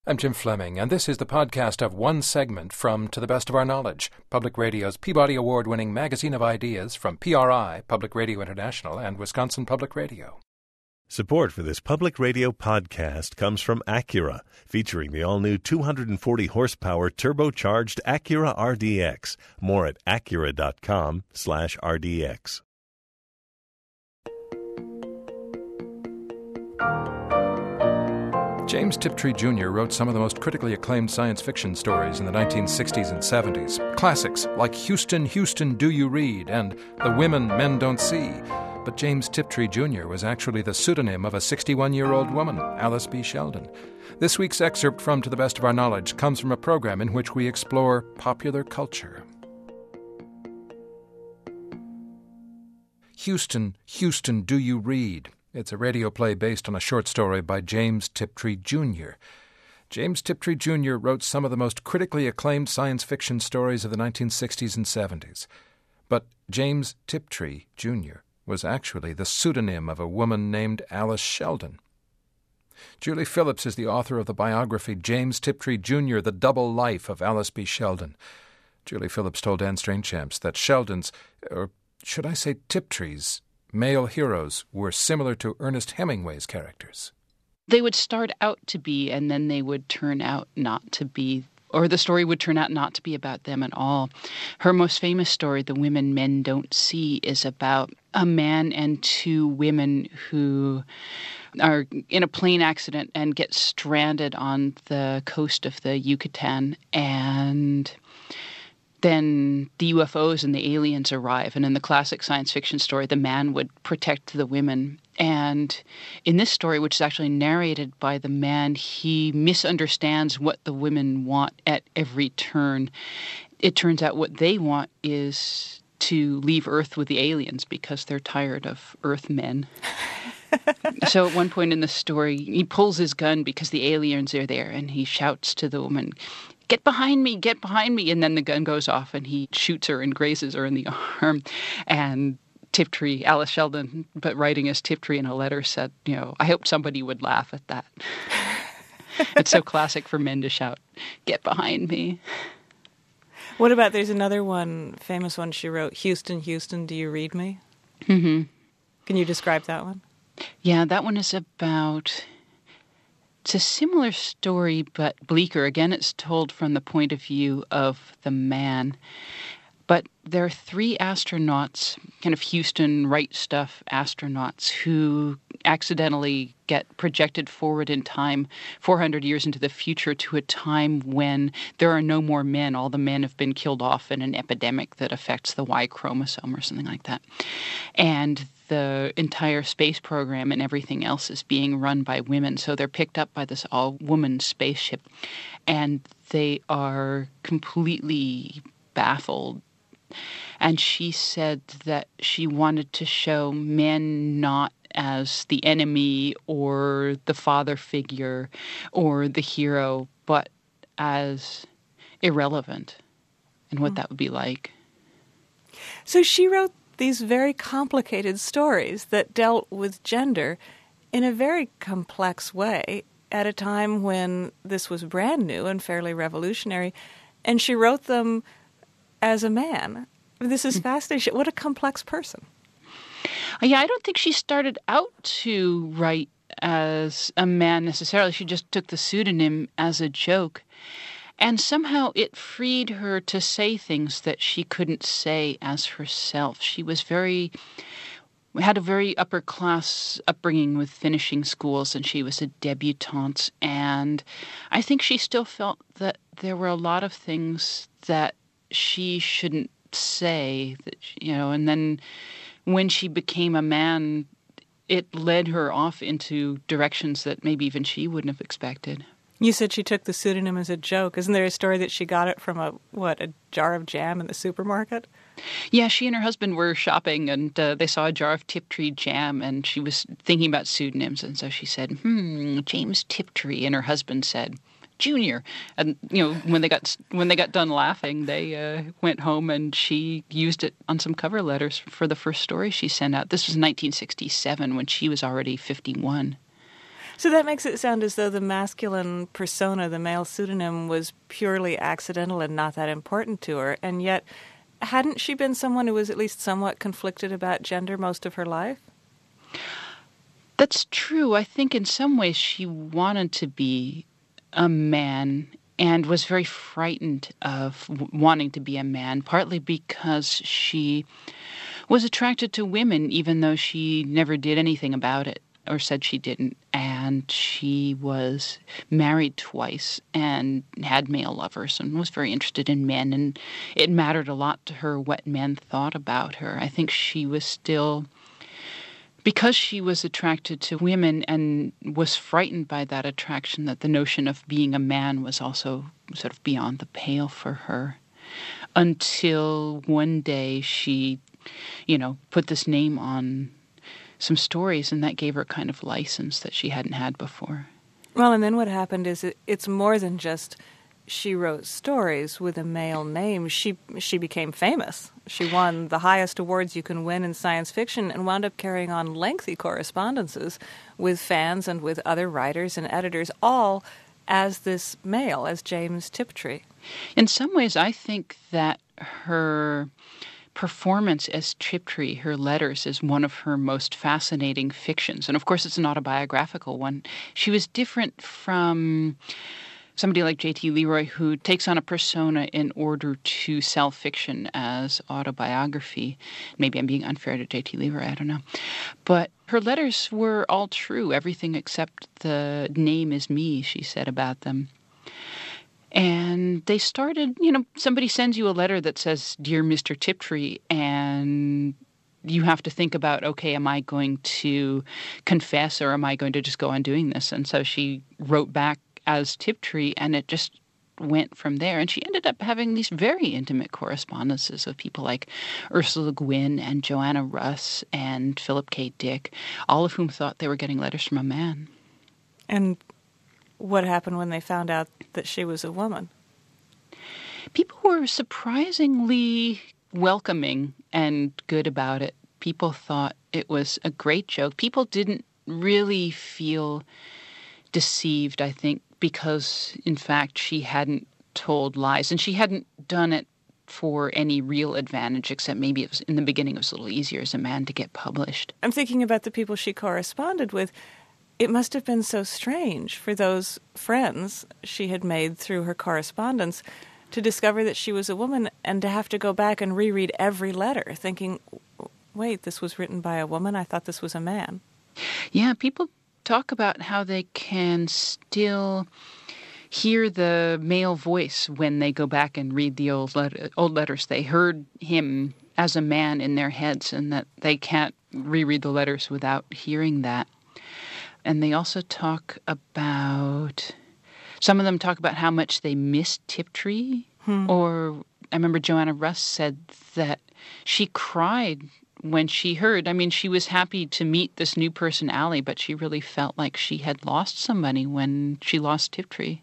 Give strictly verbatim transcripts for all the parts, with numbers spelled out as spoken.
I'm Jim Fleming, and this is the podcast of one segment from To the Best of Our Knowledge, Public Radio's Peabody Award-winning magazine of ideas from P R I, Public Radio International, and Wisconsin Public Radio. Support for this Public Radio podcast comes from Acura, featuring the all-new two hundred forty horsepower turbocharged Acura R D X. More at acura.com slash RDX. James Tiptree Junior wrote some of the most critically acclaimed science fiction stories in the nineteen sixties and seventies. Classics like Houston, Houston, Do You Read? And The Women Men Don't See. But James Tiptree Junior was actually the pseudonym of a sixty-one-year-old woman, Alice B. Sheldon. This week's excerpt from To the Best of Our Knowledge comes from a program in which we explore popular culture. Houston, Houston, Do You Read? It's a radio play based on a short story by James Tiptree Junior James Tiptree Junior wrote some of the most critically acclaimed science fiction stories of the nineteen sixties and seventies. But James Tiptree Junior was actually the pseudonym of a woman named Alice Sheldon. Julie Phillips is the author of the biography James Tiptree Junior The Double Life of Alice B. Sheldon. Julie Phillips told Anne Strainchamps that Sheldon's, or should I say Tiptree's, male heroes were similar to Ernest Hemingway's characters. They would start out to be, and then they would turn out not to be, or the story would turn out not to be about them at all. Her most famous story, The Women Men Don't See, is about a man and two women who are in a plane accident and get stranded on the coast of the Yucatan, and then the U F Os and the aliens arrive. And in the classic science fiction story, the man would protect the women. And in this story, which is actually narrated by the man, he misunderstands what the women want at every turn. It turns out what they want is to leave Earth with the aliens because they're tired of Earth men. So at one point in the story, he pulls his gun because the aliens are there, and he shouts to the woman, "Get behind me, get behind me." And then the gun goes off and he shoots her and grazes her in the arm. And Tiptree, Alice Sheldon, but writing as Tiptree in a letter, said, you know, I hope somebody would laugh at that. It's so classic for men to shout, "Get behind me." What about, there's another one, famous one she wrote, Houston, Houston, Do You Read Me? Mm-hmm. Can you describe that one? Yeah, that one is about... It's a similar story, but bleaker. Again, it's told from the point of view of the man. But there are three astronauts, kind of Houston right stuff astronauts, who accidentally get projected forward in time four hundred years into the future to a time when there are no more men. All the men have been killed off in an epidemic that affects the Y chromosome or something like that. And the entire space program and everything else is being run by women. So they're picked up by this all-woman spaceship, and they are completely baffled. And she said that she wanted to show men not as the enemy or the father figure or the hero, but as irrelevant, and what mm. that would be like. So she wrote these very complicated stories that dealt with gender in a very complex way at a time when this was brand new and fairly revolutionary, and she wrote them as a man. This is fascinating. What a complex person. Yeah, I don't think she started out to write as a man necessarily. She just took the pseudonym as a joke. And somehow it freed her to say things that she couldn't say as herself. She was very, had a very upper class upbringing with finishing schools, and she was a debutante. And I think she still felt that there were a lot of things that she shouldn't say, that, you know, and then when she became a man, it led her off into directions that maybe even she wouldn't have expected. You said she took the pseudonym as a joke. Isn't there a story that she got it from a, what, a jar of jam in the supermarket? Yeah, she and her husband were shopping, and uh, they saw a jar of Tiptree jam, and she was thinking about pseudonyms, and so she said, hmm, James Tiptree, and her husband said, Junior. And, you know, when they got when they got done laughing, they uh, went home, and she used it on some cover letters for the first story she sent out. This was nineteen sixty-seven, when she was already fifty-one. So that makes it sound as though the masculine persona, the male pseudonym, was purely accidental and not that important to her. And yet, hadn't she been someone who was at least somewhat conflicted about gender most of her life? That's true. I think in some ways she wanted to be a man and was very frightened of w- wanting to be a man, partly because she was attracted to women even though she never did anything about it or said she didn't. And she was married twice and had male lovers and was very interested in men. And it mattered a lot to her what men thought about her. I think she was still, because she was attracted to women and was frightened by that attraction, that the notion of being a man was also sort of beyond the pale for her. Until one day she, you know, put this name on some stories, and that gave her kind of license that she hadn't had before. Well, and then what happened is it, it's more than just she wrote stories with a male name. She she became famous. She won the highest awards you can win in science fiction and wound up carrying on lengthy correspondences with fans and with other writers and editors, all as this male, as James Tiptree. In some ways, I think that her performance as Tiptree, her letters, is one of her most fascinating fictions. And of course, it's an autobiographical one. She was different from somebody like J T Leroy, who takes on a persona in order to sell fiction as autobiography. Maybe I'm being unfair to J T Leroy, I don't know. But her letters were all true, everything except the name is me, she said about them. And they started, you know, somebody sends you a letter that says, Dear Mister Tiptree, and you have to think about, okay, am I going to confess or am I going to just go on doing this? And so she wrote back as Tiptree, and it just went from there. And she ended up having these very intimate correspondences with people like Ursula Gwynn and Joanna Russ and Philip K. Dick, all of whom thought they were getting letters from a man. And what happened when they found out that she was a woman? People were surprisingly welcoming and good about it. People thought it was a great joke. People didn't really feel deceived, I think, because, in fact, she hadn't told lies. And she hadn't done it for any real advantage, except maybe it was in the beginning it was a little easier as a man to get published. I'm thinking about the people she corresponded with. It must have been so strange for those friends she had made through her correspondence to discover that she was a woman and to have to go back and reread every letter, thinking, wait, this was written by a woman? I thought this was a man. Yeah, people talk about how they can still hear the male voice when they go back and read the old let- old letters. They heard him as a man in their heads, and that they can't reread the letters without hearing that. And they also talk about, some of them talk about how much they missed Tiptree. Hmm. Or I remember Joanna Russ said that she cried when she heard, I mean, she was happy to meet this new person, Allie, but she really felt like she had lost somebody when she lost Tiptree.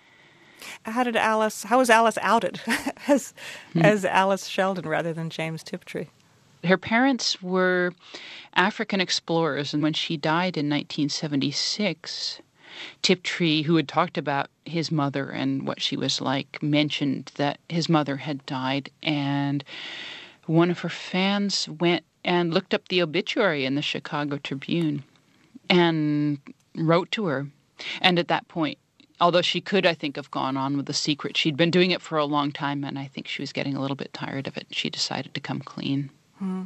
How did Alice, how was Alice outed as, hmm. as Alice Sheldon rather than James Tiptree? Her parents were African explorers, and when she died in nineteen seventy-six, Tiptree, who had talked about his mother and what she was like, mentioned that his mother had died, and one of her fans went and looked up the obituary in the Chicago Tribune and wrote to her. And at that point, although she could, I think, have gone on with the secret, she'd been doing it for a long time, and I think she was getting a little bit tired of it. She decided to come clean. Hmm.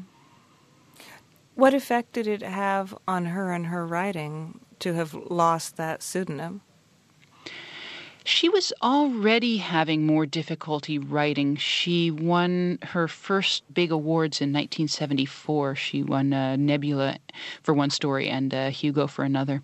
What effect did it have on her and her writing to have lost that pseudonym? She was already having more difficulty writing. She won her first big awards in nineteen seventy-four. She won a Nebula for one story and a Hugo for another.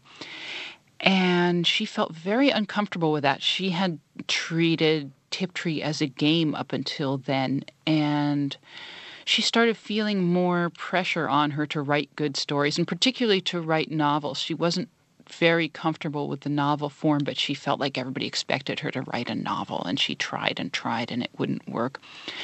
And she felt very uncomfortable with that. She had treated Tiptree as a game up until then, and she started feeling more pressure on her to write good stories, and particularly to write novels. She wasn't very comfortable with the novel form, but she felt like everybody expected her to write a novel, and she tried and tried, and it wouldn't work.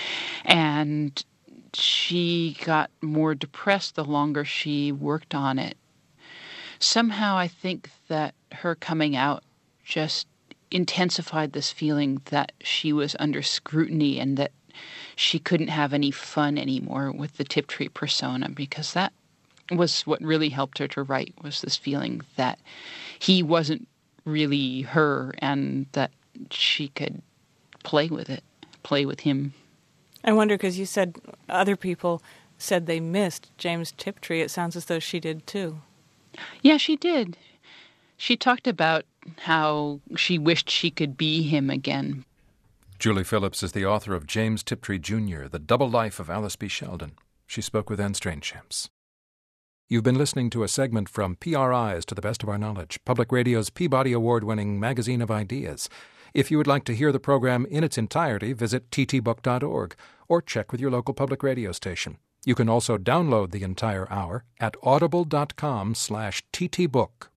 And she got more depressed the longer she worked on it. somehow I think that her coming out just intensified this feeling that she was under scrutiny and that she couldn't have any fun anymore with the Tiptree persona, because that was what really helped her to write, was this feeling that he wasn't really her and that she could play with it, play with him. I wonder, because you said other people said they missed James Tiptree. It sounds as though she did too. Yeah, she did. She talked about how she wished she could be him again. Julie Phillips is the author of James Tiptree Junior, The Double Life of Alice B. Sheldon. She spoke with Anne Strainchamps. You've been listening to a segment from P R I's To the Best of Our Knowledge, Public Radio's Peabody Award-winning magazine of ideas. If you would like to hear the program in its entirety, visit t t book dot org or check with your local public radio station. You can also download the entire hour at audible dot com slash ttbook.